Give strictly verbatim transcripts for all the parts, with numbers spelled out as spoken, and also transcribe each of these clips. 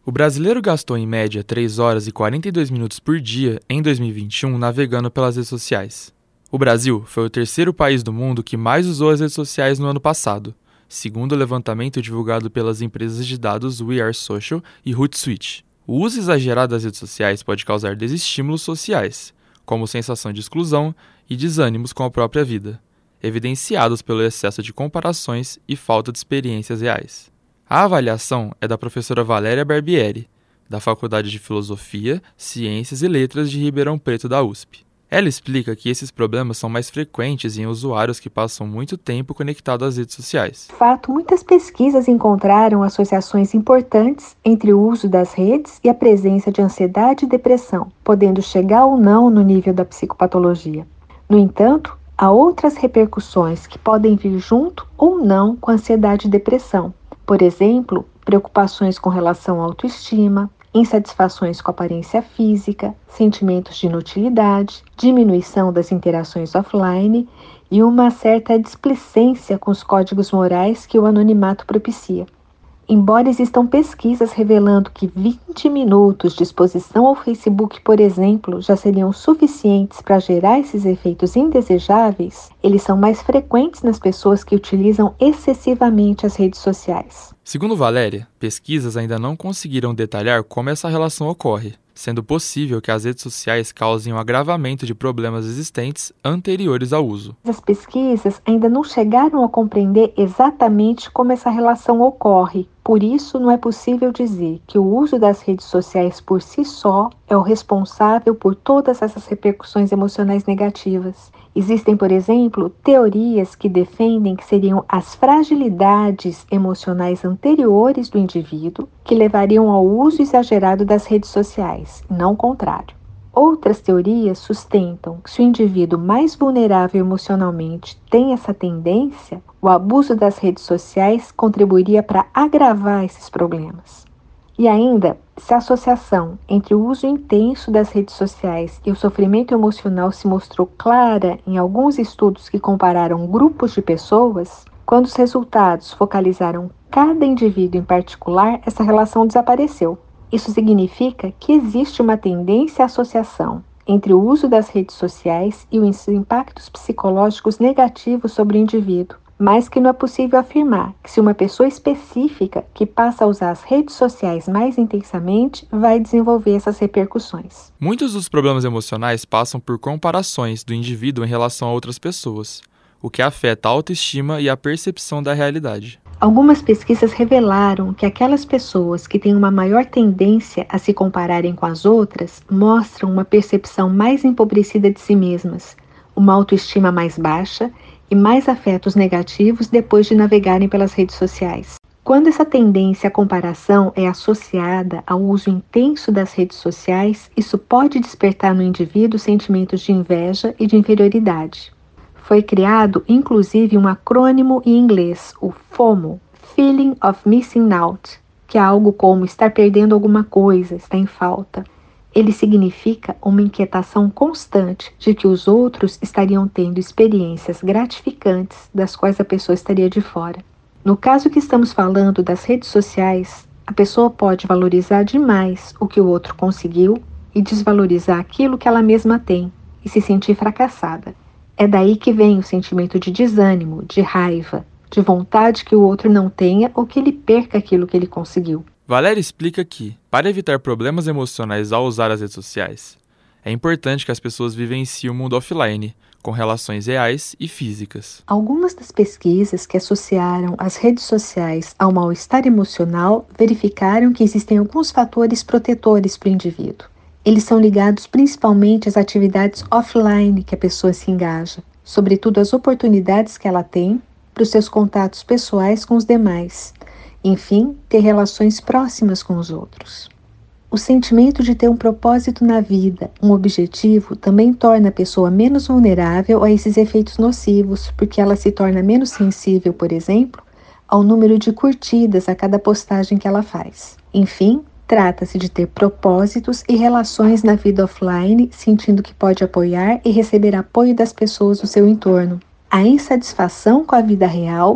O brasileiro gastou em média três horas e quarenta e dois minutos por dia em dois mil e vinte e um navegando pelas redes sociais. O Brasil foi o terceiro país do mundo que mais usou as redes sociais no ano passado, segundo o levantamento divulgado pelas empresas de dados We Are Social e Hootsuite. O uso exagerado das redes sociais pode causar desestímulos sociais, como sensação de exclusão e desânimos com a própria vida, evidenciados pelo excesso de comparações e falta de experiências reais. A avaliação é da professora Valéria Barbieri, da Faculdade de Filosofia, Ciências e Letras de Ribeirão Preto da U S P. Ela explica que esses problemas são mais frequentes em usuários que passam muito tempo conectados às redes sociais. De fato, muitas pesquisas encontraram associações importantes entre o uso das redes e a presença de ansiedade e depressão, podendo chegar ou não no nível da psicopatologia. No entanto, há outras repercussões que podem vir junto ou não com a ansiedade e depressão. Por exemplo, preocupações com relação à autoestima, insatisfações com a aparência física, sentimentos de inutilidade, diminuição das interações offline e uma certa displicência com os códigos morais que o anonimato propicia. Embora existam pesquisas revelando que vinte minutos de exposição ao Facebook, por exemplo, já seriam suficientes para gerar esses efeitos indesejáveis, eles são mais frequentes nas pessoas que utilizam excessivamente as redes sociais. Segundo Valéria, pesquisas ainda não conseguiram detalhar como essa relação ocorre, sendo possível que as redes sociais causem um agravamento de problemas existentes anteriores ao uso. As pesquisas ainda não chegaram a compreender exatamente como essa relação ocorre. Por isso, não é possível dizer que o uso das redes sociais por si só é o responsável por todas essas repercussões emocionais negativas. Existem, por exemplo, teorias que defendem que seriam as fragilidades emocionais anteriores do indivíduo que levariam ao uso exagerado das redes sociais, não o contrário. Outras teorias sustentam que se o indivíduo mais vulnerável emocionalmente tem essa tendência, o abuso das redes sociais contribuiria para agravar esses problemas. E ainda, se a associação entre o uso intenso das redes sociais e o sofrimento emocional se mostrou clara em alguns estudos que compararam grupos de pessoas, quando os resultados focalizaram cada indivíduo em particular, essa relação desapareceu. Isso significa que existe uma tendência à associação entre o uso das redes sociais e os impactos psicológicos negativos sobre o indivíduo, mas que não é possível afirmar que se uma pessoa específica que passa a usar as redes sociais mais intensamente vai desenvolver essas repercussões. Muitos dos problemas emocionais passam por comparações do indivíduo em relação a outras pessoas, o que afeta a autoestima e a percepção da realidade. Algumas pesquisas revelaram que aquelas pessoas que têm uma maior tendência a se compararem com as outras mostram uma percepção mais empobrecida de si mesmas, uma autoestima mais baixa e mais afetos negativos depois de navegarem pelas redes sociais. Quando essa tendência à comparação é associada ao uso intenso das redes sociais, isso pode despertar no indivíduo sentimentos de inveja e de inferioridade. Foi criado, inclusive, um acrônimo em inglês, o FOMO, Feeling of Missing Out, que é algo como estar perdendo alguma coisa, estar em falta. Ele significa uma inquietação constante de que os outros estariam tendo experiências gratificantes das quais a pessoa estaria de fora. No caso que estamos falando das redes sociais, a pessoa pode valorizar demais o que o outro conseguiu e desvalorizar aquilo que ela mesma tem e se sentir fracassada. É daí que vem o sentimento de desânimo, de raiva, de vontade que o outro não tenha ou que ele perca aquilo que ele conseguiu. Valéria explica que, para evitar problemas emocionais ao usar as redes sociais, é importante que as pessoas vivenciem o mundo offline, com relações reais e físicas. Algumas das pesquisas que associaram as redes sociais ao mal-estar emocional verificaram que existem alguns fatores protetores para o indivíduo. Eles são ligados principalmente às atividades offline que a pessoa se engaja, sobretudo as oportunidades que ela tem para os seus contatos pessoais com os demais. Enfim, ter relações próximas com os outros. O sentimento de ter um propósito na vida, um objetivo, também torna a pessoa menos vulnerável a esses efeitos nocivos, porque ela se torna menos sensível, por exemplo, ao número de curtidas a cada postagem que ela faz. Enfim, trata-se de ter propósitos e relações na vida offline, sentindo que pode apoiar e receber apoio das pessoas do seu entorno. A insatisfação com a vida real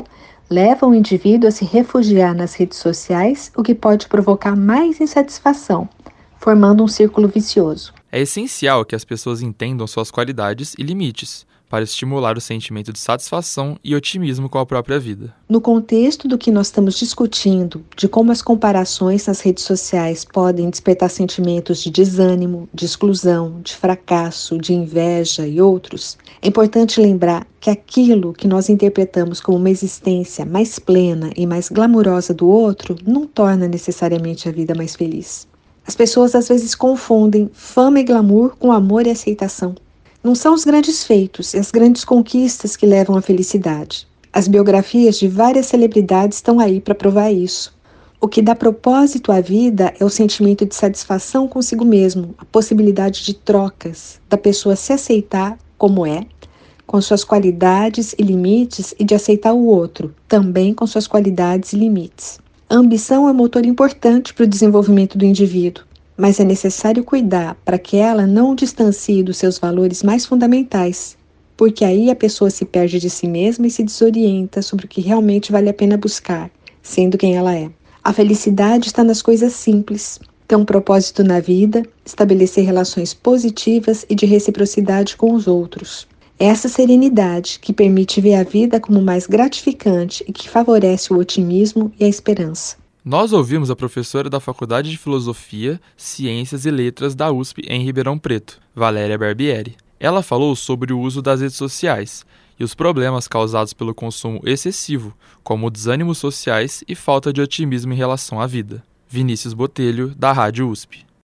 leva o indivíduo a se refugiar nas redes sociais, o que pode provocar mais insatisfação, formando um círculo vicioso. É essencial que as pessoas entendam suas qualidades e limites, para estimular o sentimento de satisfação e otimismo com a própria vida. No contexto do que nós estamos discutindo, de como as comparações nas redes sociais podem despertar sentimentos de desânimo, de exclusão, de fracasso, de inveja e outros, é importante lembrar que aquilo que nós interpretamos como uma existência mais plena e mais glamurosa do outro não torna necessariamente a vida mais feliz. As pessoas às vezes confundem fama e glamour com amor e aceitação. Não são os grandes feitos e as grandes conquistas que levam à felicidade. As biografias de várias celebridades estão aí para provar isso. O que dá propósito à vida é o sentimento de satisfação consigo mesmo, a possibilidade de trocas, da pessoa se aceitar como é, com suas qualidades e limites, e de aceitar o outro, também com suas qualidades e limites. A ambição é um motor importante para o desenvolvimento do indivíduo, mas é necessário cuidar para que ela não o distancie dos seus valores mais fundamentais, porque aí a pessoa se perde de si mesma e se desorienta sobre o que realmente vale a pena buscar, sendo quem ela é. A felicidade está nas coisas simples, ter um propósito na vida, estabelecer relações positivas e de reciprocidade com os outros. É essa serenidade que permite ver a vida como mais gratificante e que favorece o otimismo e a esperança. Nós ouvimos a professora da Faculdade de Filosofia, Ciências e Letras da U S P em Ribeirão Preto, Valéria Barbieri. Ela falou sobre o uso das redes sociais e os problemas causados pelo consumo excessivo, como desânimos sociais e falta de otimismo em relação à vida. Vinícius Botelho, da Rádio U S P.